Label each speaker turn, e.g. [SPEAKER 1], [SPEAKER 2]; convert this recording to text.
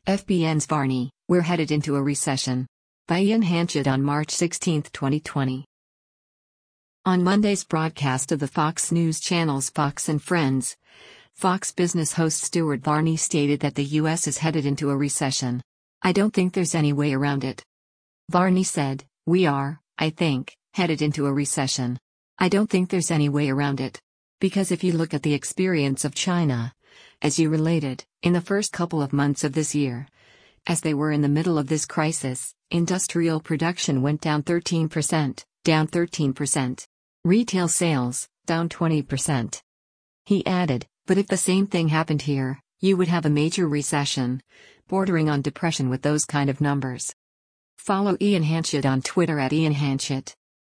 [SPEAKER 1] FBN's Varney, We're Headed into a Recession. By Ian Hanchett on March 16, 2020. On Monday's broadcast of the Fox News channel's Fox and Friends, Fox Business host Stuart Varney stated that the U.S. is headed into a recession. "I don't think there's any way around it." Varney said, "We are, I think, headed into a recession. I don't think there's any way around it. Because if you look at the experience of China, as you related, in the first couple of months of this year, as they were in the middle of this crisis, industrial production went down 13%, down 13%. Retail sales, down 20%. He added, "But if the same thing happened here, you would have a major recession, bordering on depression with those kind of numbers." Follow Ian Hanchett on Twitter @IanHanchett.